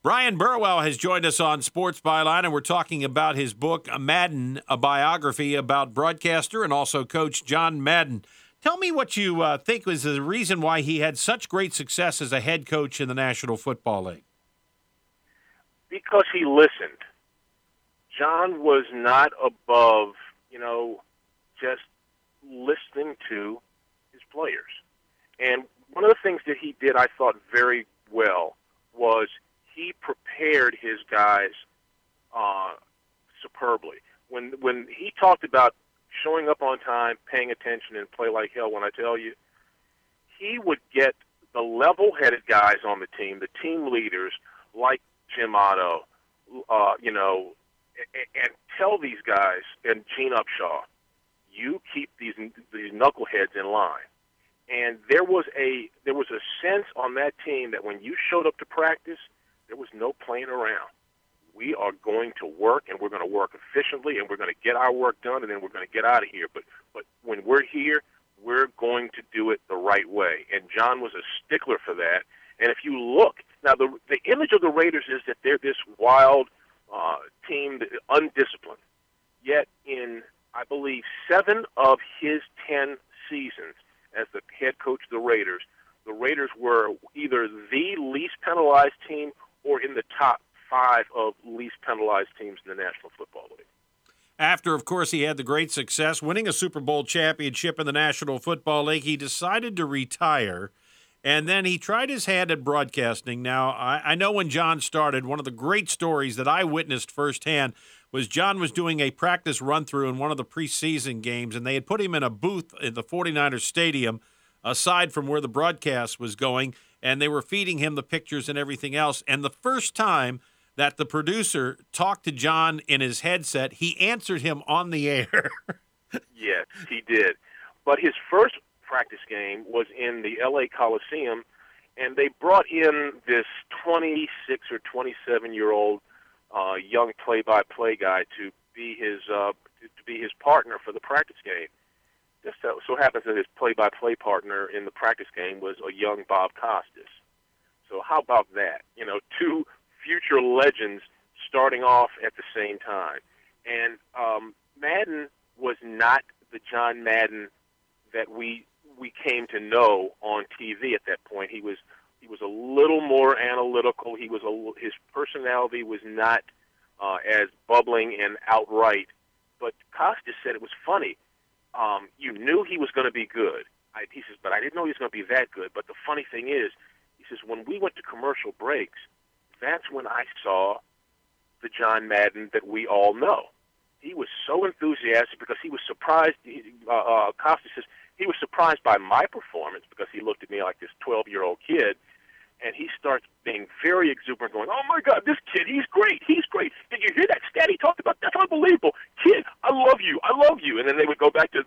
Brian Burwell has joined us on Sports Byline, and we're talking about his book, Madden, a biography about broadcaster and also coach John Madden. Tell me what you think was the reason why he had such great success as a head coach in the National Football League. Because he listened. John was not above, just listening to his players. And one of the things that he did, I thought, very well was he prepared his guys superbly. When he talked about showing up on time, paying attention, and play like hell, when I tell you, he would get the level-headed guys on the team leaders like Jim Otto, and tell these guys, and Gene Upshaw, you keep these knuckleheads in line. And there was a sense on that team that when you showed up to practice, there was no playing around. We are going to work, and we're going to work efficiently, and we're going to get our work done, and then we're going to get out of here. But when we're here, we're going to do it the right way. And John was a stickler for that. And if you look, now the image of the Raiders is that they're this wild team, undisciplined. Yet in, I believe, 7 of his 10 seasons as the head coach of the Raiders were either the least penalized team or in the top 5 of least penalized teams in the National Football League. After, of course, he had the great success winning a Super Bowl championship in the National Football League, he decided to retire, and then he tried his hand at broadcasting. Now, I know when John started, one of the great stories that I witnessed firsthand was John was doing a practice run-through in one of the preseason games, and they had put him in a booth in the 49ers stadium aside from where the broadcast was going, and they were feeding him the pictures and everything else. And the first time that the producer talked to John in his headset, he answered him on the air. Yes, he did. But his first practice game was in the L.A. Coliseum, and they brought in this 26 or 27-year-old young play-by-play guy to be his partner for the practice game. Just so happens that his play-by-play partner in the practice game was a young Bob Costas. So how about that? 2 future legends starting off at the same time. And Madden was not the John Madden that we came to know on TV at that point. He was a little more analytical. His personality was not as bubbling and outright. But Costas said it was funny. You knew he was going to be good. He says, but I didn't know he was going to be that good. But the funny thing is, he says, when we went to commercial breaks, that's when I saw the John Madden that we all know. He was so enthusiastic because he was surprised. Costas says he was surprised by my performance because he looked at me like this 12-year-old kid, and he starts being very exuberant, going, "Oh my God, this kid, he's great, he's great! Did you hear that stat he talked about? That's unbelievable, kid! I love you, I love you!" And then they would go back to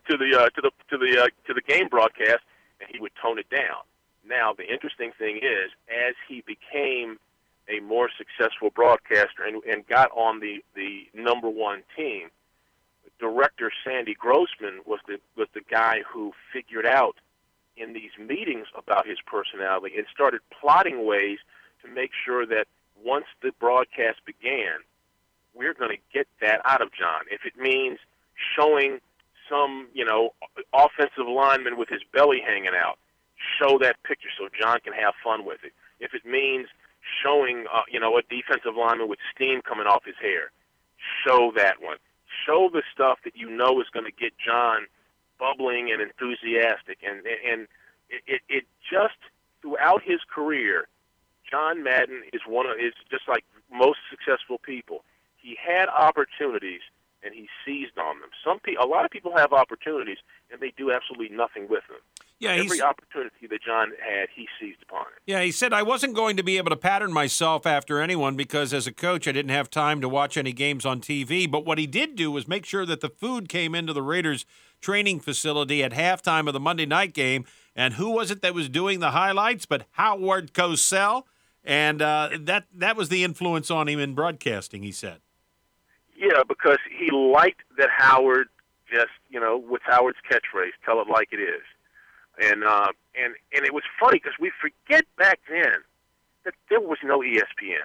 the game broadcast, and he would tone it down. Now, the interesting thing is, as he became a more successful broadcaster and got on the number 1 team, director Sandy Grossman was the guy who figured out in these meetings about his personality and started plotting ways to make sure that once the broadcast began, we're going to get that out of John. If it means showing some, offensive lineman with his belly hanging out, show that picture so John can have fun with it. If it means showing, a defensive lineman with steam coming off his hair, show that one. Show the stuff that you know is going to get John bubbling and enthusiastic. And it just, throughout his career, John Madden is just like most successful people. He had opportunities, and he seized on them. A lot of people have opportunities, and they do absolutely nothing with them. Yeah, every opportunity that John had, he seized upon it. Yeah, he said, I wasn't going to be able to pattern myself after anyone because as a coach, I didn't have time to watch any games on TV. But what he did do was make sure that the food came into the Raiders training facility at halftime of the Monday night game. And who was it that was doing the highlights but Howard Cosell? And that was the influence on him in broadcasting, he said. Yeah, because he liked that Howard just, with Howard's catchphrase, tell it like it is. And it was funny because we forget back then that there was no ESPN.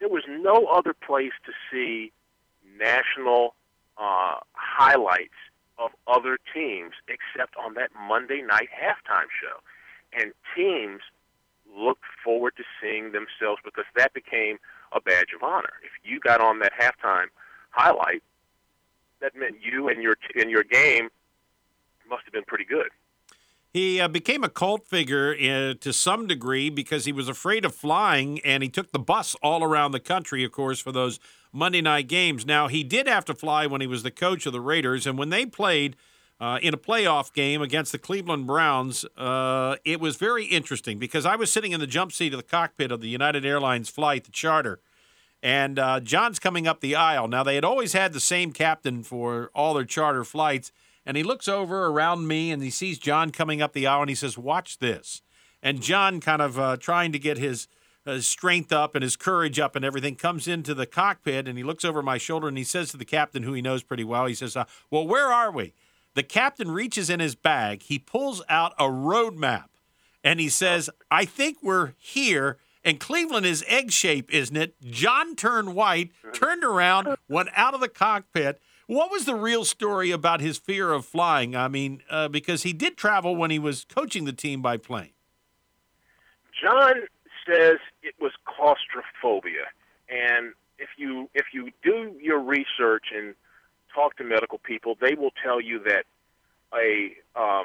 there was no other place to see national highlights of other teams except on that Monday night halftime show. And teams looked forward to seeing themselves because that became a badge of honor. If you got on that halftime highlight, that meant you and your game must have been pretty good. He became a cult figure to some degree because he was afraid of flying, and he took the bus all around the country, of course, for those Monday night games. Now, he did have to fly when he was the coach of the Raiders, and when they played in a playoff game against the Cleveland Browns, it was very interesting because I was sitting in the jump seat of the cockpit of the United Airlines flight, the charter, and John's coming up the aisle. Now, they had always had the same captain for all their charter flights, and he looks over around me, and he sees John coming up the aisle, and he says, "Watch this." And John, kind of trying to get his strength up and his courage up and everything, comes into the cockpit, and he looks over my shoulder, and he says to the captain, who he knows pretty well, he says, "Well, where are we?" The captain reaches in his bag. He pulls out a road map, and he says, "I think we're here." And Cleveland is egg-shaped, isn't it? John turned white, turned around, went out of the cockpit. What was the real story about his fear of flying? I mean, because he did travel when he was coaching the team by plane. John says it was claustrophobia, and if you do your research and talk to medical people, they will tell you that a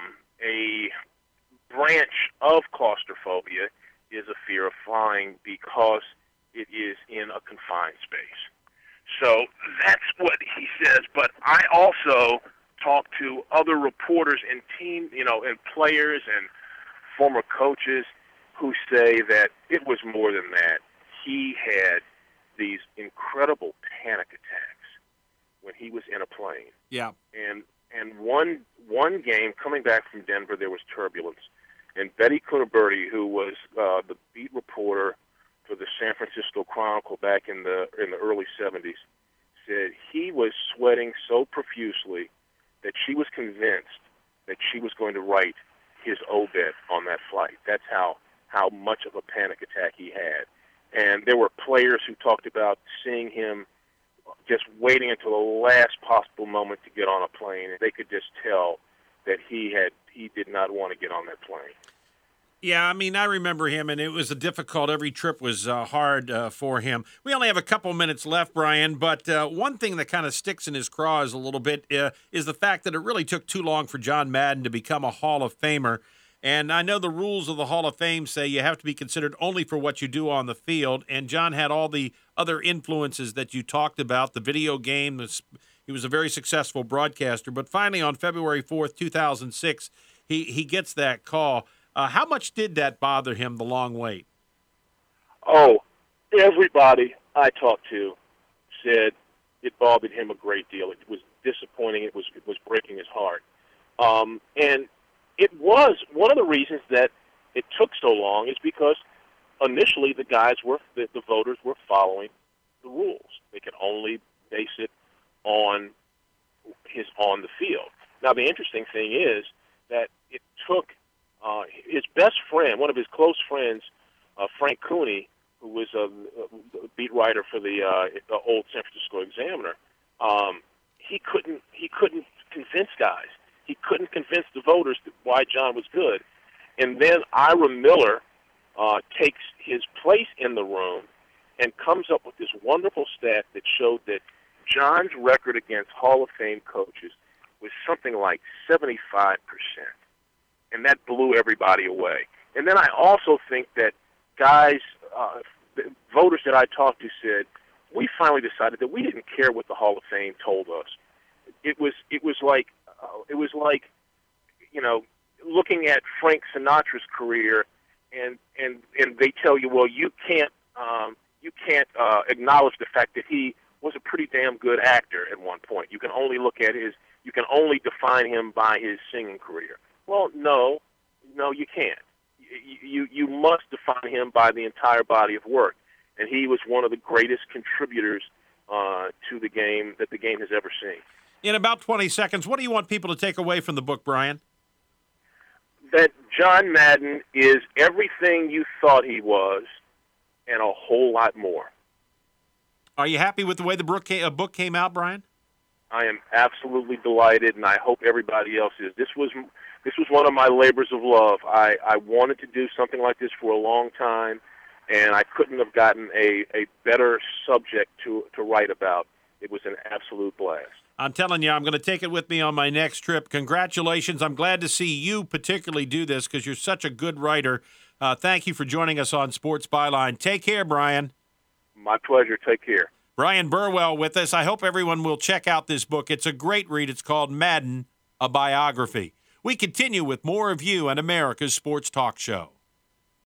branch of claustrophobia is a fear of flying because it is in a confined space. So that's what he says. But I also talked to other reporters and and players and former coaches who say that it was more than that. He had these incredible panic attacks when he was in a plane. Yeah. And one game coming back from Denver, there was turbulence, and Betty Cunaberti, who was the beat reporter for the San Francisco Chronicle back in the early 70s, said he was sweating so profusely that she was convinced that she was going to write his obit on that flight. That's how much of a panic attack he had. And there were players who talked about seeing him just waiting until the last possible moment to get on a plane, and they could just tell that he did not want to get on that plane. Yeah, I mean, I remember him, and it was every trip was hard for him. We only have a couple minutes left, Brian, but one thing that kind of sticks in his craws a little bit is the fact that it really took too long for John Madden to become a Hall of Famer. And I know the rules of the Hall of Fame say you have to be considered only for what you do on the field, and John had all the other influences that you talked about, the video game. He was a very successful broadcaster, but finally on February 4th, 2006, he gets that call. How much did that bother him, the long wait? Oh, everybody I talked to said it bothered him a great deal. It was disappointing. It was breaking his heart. And it was one of the reasons that it took so long is because initially the voters were following the rules. They could only base it on the field. Now the interesting thing is that it took his best friend, one of his close friends, Frank Cooney, who was a beat writer for the old San Francisco Examiner. He couldn't convince guys. He couldn't convince the voters why John was good. And then Ira Miller takes his place in the room and comes up with this wonderful stat that showed that John's record against Hall of Fame coaches was something like 75%. And that blew everybody away. And then I also think that guys, the voters that I talked to said, we finally decided that we didn't care what the Hall of Fame told us. It was like looking at Frank Sinatra's career, and they tell you, well, you can't acknowledge the fact that he was a pretty damn good actor at one point. You can only define him by his singing career. Well, no, you can't. You must define him by the entire body of work, and he was one of the greatest contributors to the game that the game has ever seen. In about 20 seconds, what do you want people to take away from the book, Brian? That John Madden is everything you thought he was and a whole lot more. Are you happy with the way the book came out, Brian? I am absolutely delighted, and I hope everybody else is. This was one of my labors of love. I wanted to do something like this for a long time, and I couldn't have gotten a better subject to write about. It was an absolute blast. I'm telling you, I'm going to take it with me on my next trip. Congratulations. I'm glad to see you particularly do this because you're such a good writer. Thank you for joining us on Sports Byline. Take care, Brian. My pleasure. Take care. Brian Burwell with us. I hope everyone will check out this book. It's a great read. It's called Madden, a Biography. We continue with more of you and America's Sports Talk Show.